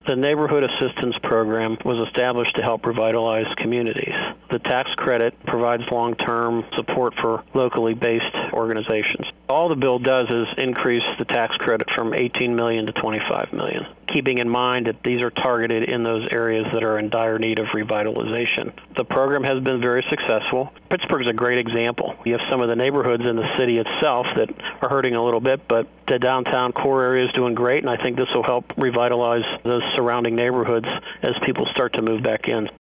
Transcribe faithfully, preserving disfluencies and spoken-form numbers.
The Neighborhood Assistance Program was established to help revitalize communities. The tax credit provides long-term support for locally based organizations. All the bill does is increase the tax credit from eighteen million dollars to twenty-five million dollars, keeping in mind that these are targeted in those areas that are in dire need of revitalization. The program has been very successful. Pittsburgh is a great example. You have some of the neighborhoods in the city itself that are hurting a little bit, but the downtown core area is doing great, and I think this will help revitalize those surrounding neighborhoods as people start to move back in.